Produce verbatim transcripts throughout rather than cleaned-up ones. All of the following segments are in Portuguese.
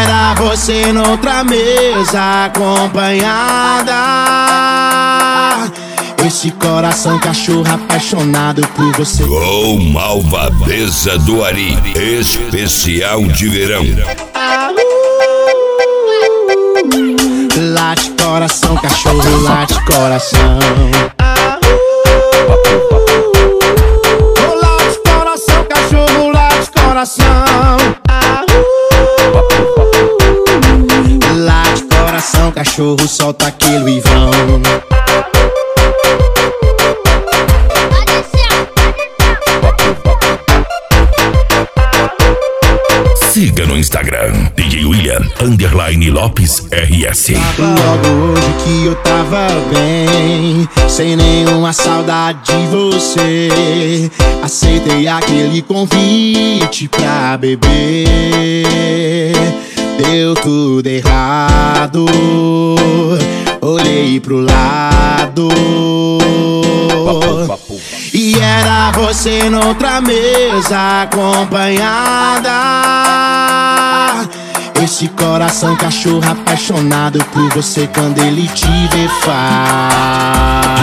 era você noutra mesa acompanhada. Esse coração cachorro apaixonado por você. Gol Malvadeza do Ari, especial de verão. Late coração, cachorro, late coração. Oh, late coração, cachorro, late coração. Late coração, cachorro, solta aquele Ivão. Siga no Instagram, D J William, underline Lopes R S. Logo hoje que eu tava bem, sem nenhuma saudade de você, aceitei aquele convite pra beber. Deu tudo errado, olhei pro lado e era você noutra mesa acompanhada. Esse coração cachorro apaixonado por você quando ele te vê faz.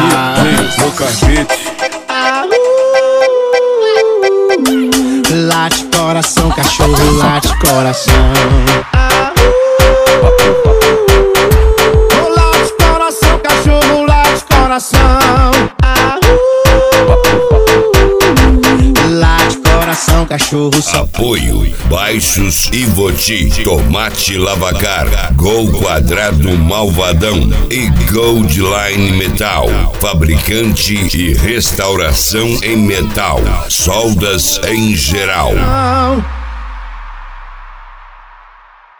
Late coração, cachorro, late coração. Oh, late coração, cachorro, late coração. Late coração, cachorro, só. Apoio Baixos e Voti, Tomate Lavacar, Gol Quadrado Malvadão e Goldline Metal, fabricante e restauração em metal, soldas em geral.